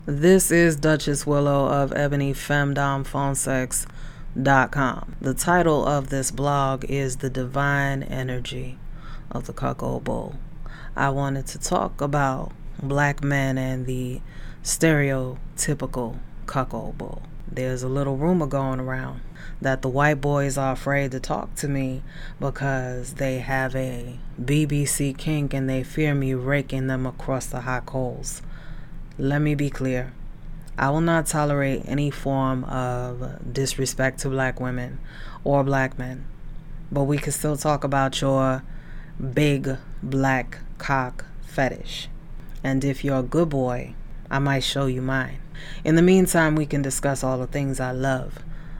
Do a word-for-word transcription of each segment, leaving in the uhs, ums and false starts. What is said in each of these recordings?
This is Duchess Willow of Ebony Femdom Phone Sex dot com. The title of this blog is The Divine Energy of the Cuckold Bull. I wanted to talk about black men and the stereotypical cuckold bull. There's a little rumor going around that the white boys are afraid to talk to me because they have a B B C kink and they fear me raking them across the hot coals. Let me be clear. I will not tolerate any form of disrespect to black women or black men, but we can still talk about your big black cock fetish. And if you're a good boy, I might show you mine. In the meantime, we can discuss all the things I love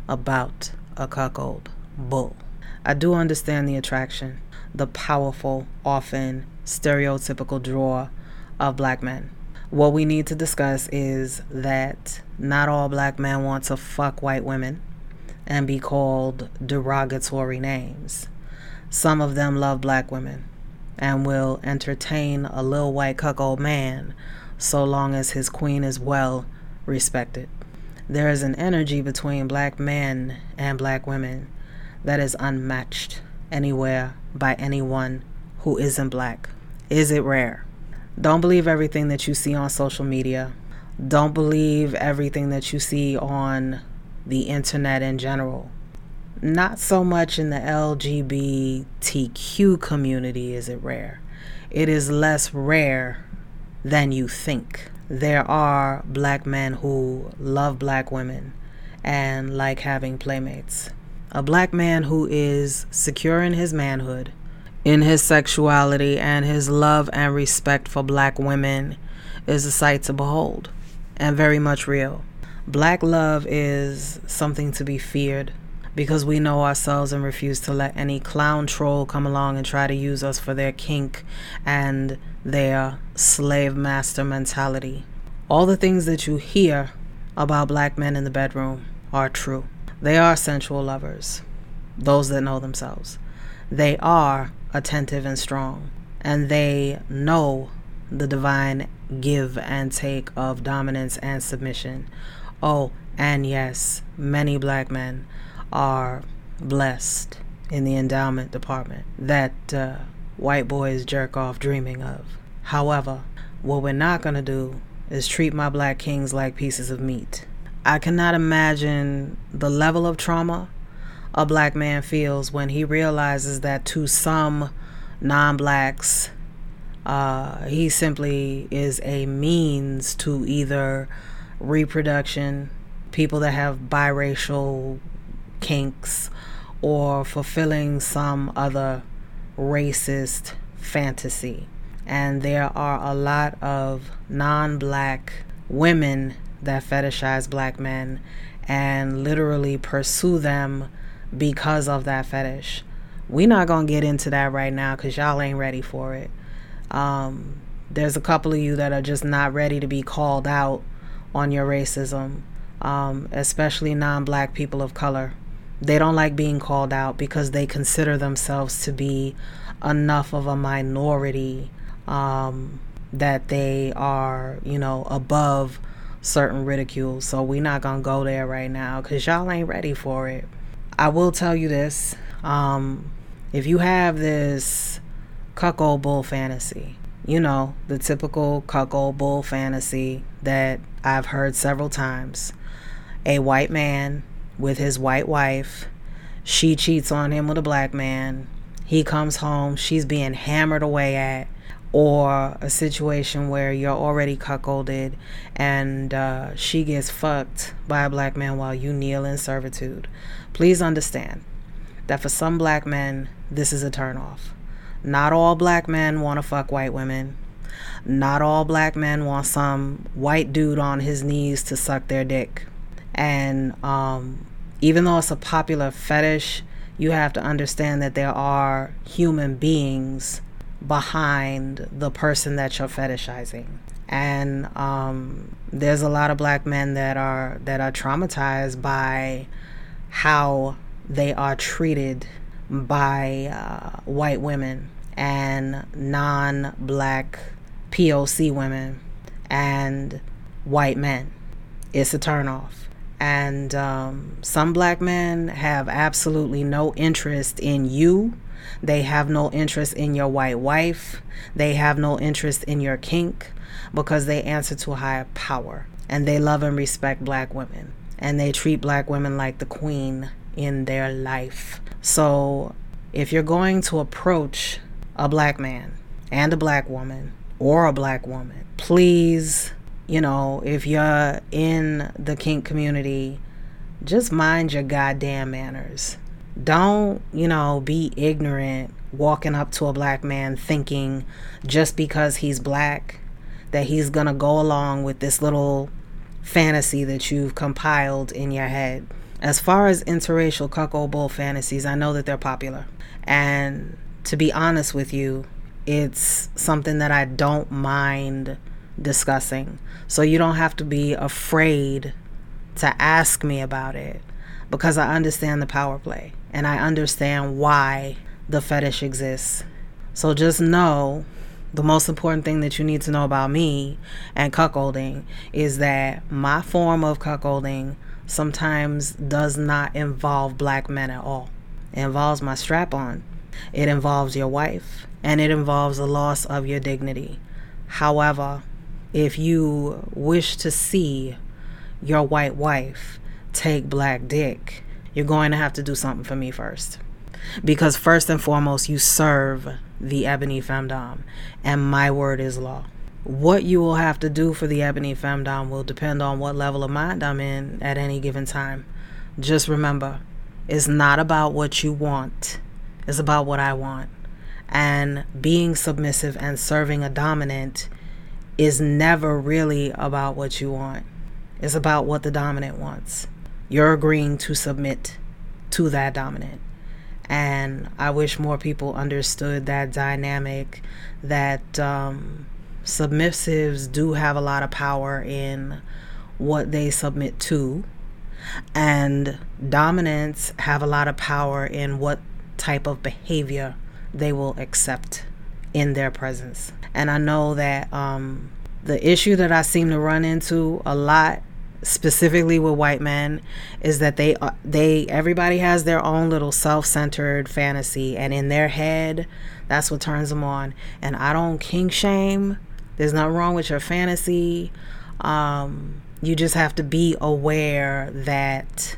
about a cuckold bull. I do understand the attraction, the powerful, often stereotypical draw of black men. What we need to discuss is that not all black men want to fuck white women and be called derogatory names. Some of them love black women and will entertain a little white cuckold man so long as his queen is well respected. There is an energy between black men and black women that is unmatched anywhere by anyone who isn't black. Is it rare? Don't believe everything that you see on social media. Don't believe everything that you see on the internet in general. Not so much in the L G B T Q community is it rare. It is less rare than you think. There are black men who love black women and like having playmates. A black man who is secure in his manhood, in his sexuality, and his love and respect for black women is a sight to behold and very much real. Black love is something to be feared because we know ourselves and refuse to let any clown troll come along and try to use us for their kink and their slave master mentality. All the things that you hear about black men in the bedroom are true. They are sensual lovers, those that know themselves. They are attentive and strong, and they know the divine give and take of dominance and submission. Oh, and yes, many black men are blessed in the endowment department that uh, white boys jerk off dreaming of. However, what we're not going to do is treat my black kings like pieces of meat. I cannot imagine the level of trauma a black man feels when he realizes that to some non-blacks, uh, he simply is a means to either reproduction, people that have biracial kinks, or fulfilling some other racist fantasy. And there are a lot of non-black women that fetishize black men and literally pursue them because of that fetish. We're not gonna get into that right now because y'all ain't ready for it. Um, there's a couple of you that are just not ready to be called out on your racism, um, especially non-black people of color. They don't like being called out because they consider themselves to be enough of a minority um, that they are, you know, above certain ridicule. So we're not gonna go there right now because y'all ain't ready for it. I will tell you this, um, if you have this cuckold bull fantasy, you know, the typical cuckold bull fantasy that I've heard several times, a white man with his white wife, she cheats on him with a black man, he comes home, she's being hammered away at, or a situation where you're already cuckolded and uh, she gets fucked by a black man while you kneel in servitude. Please understand that for some black men, this is a turnoff. Not all black men want to fuck white women. Not all black men want some white dude on his knees to suck their dick. And um, even though it's a popular fetish, you have to understand that there are human beings behind the person that you're fetishizing. And um, there's a lot of black men that are that are traumatized by how they are treated by uh, white women and non-black P O C women. And white men. It's a turnoff. And um, some black men have absolutely no interest in you. They have no interest in your white wife. They have no interest in your kink, because they answer to a higher power. And they love and respect black women. And they treat black women like the queen in their life. So if you're going to approach a black man and a black woman, or a black woman, please, you know, if you're in the kink community, just mind your goddamn manners. Don't, you know, be ignorant walking up to a black man thinking just because he's black that he's gonna go along with this little fantasy that you've compiled in your head. As far as interracial cuckold bull fantasies, I know that they're popular. And to be honest with you, it's something that I don't mind discussing. So you don't have to be afraid to ask me about it, because I understand the power play and I understand why the fetish exists. So just know the most important thing that you need to know about me and cuckolding is that my form of cuckolding sometimes does not involve black men at all. It involves my strap-on. It involves your wife, and it involves the loss of your dignity. However, if you wish to see your white wife take black dick, you're going to have to do something for me first. Because first and foremost, you serve the Ebony Femdom, and my word is law. What you will have to do for the Ebony Femdom will depend on what level of mind I'm in at any given time. Just remember, it's not about what you want. It's about what I want. And being submissive and serving a dominant is never really about what you want. It's about what the dominant wants. You're agreeing to submit to that dominant. And I wish more people understood that dynamic, that um, submissives do have a lot of power in what they submit to, and dominants have a lot of power in what type of behavior they will accept in their presence. And I know that um, the issue that I seem to run into a lot, specifically with white men, is that they uh, they everybody has their own little self-centered fantasy, and in their head that's what turns them on. And I don't kink shame. There's nothing wrong with your fantasy. Um, you just have to be aware that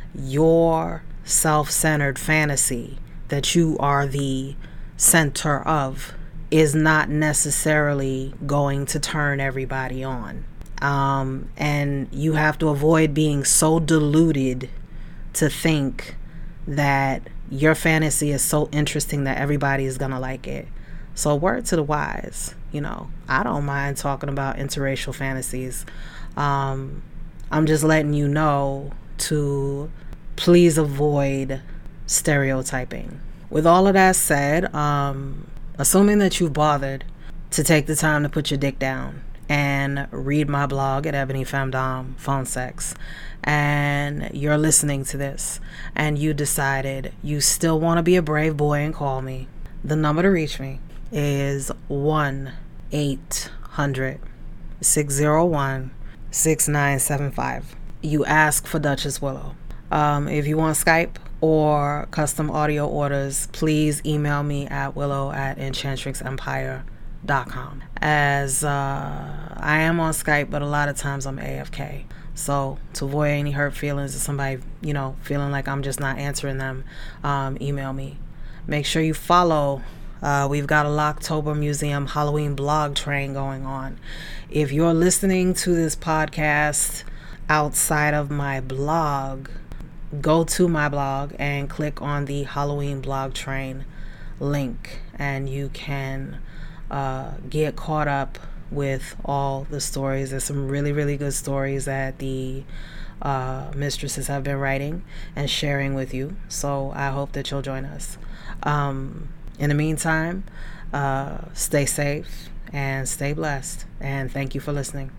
your self-centered fantasy that you are the center of is not necessarily going to turn everybody on. Um, and you have to avoid being so deluded to think that your fantasy is so interesting that everybody is gonna like it. So word to the wise, you know, I don't mind talking about interracial fantasies. Um, I'm just letting you know to please avoid stereotyping. With all of that said, um, assuming that you've bothered to take the time to put your dick down and read my blog at Ebony Femdom Phone Sex, and you're listening to this and you decided you still want to be a brave boy and call me, the number to reach me is one eight hundred six oh one six nine seven five. You ask for Duchess Willow. Um, if you want Skype or custom audio orders, please email me at willow at enchantrix empire dot com. As uh, I am on Skype, but a lot of times I'm A F K. So to avoid any hurt feelings of somebody, you know, feeling like I'm just not answering them, um, email me. Make sure you follow. Uh, we've got a Locktober Museum Halloween blog train going on. If you're listening to this podcast outside of my blog, go to my blog and click on the Halloween blog train link, and you can uh, get caught up with all the stories. There's some really, really good stories that the uh, mistresses have been writing and sharing with you. So I hope that you'll join us. Um, in the meantime, uh, stay safe and stay blessed. And thank you for listening.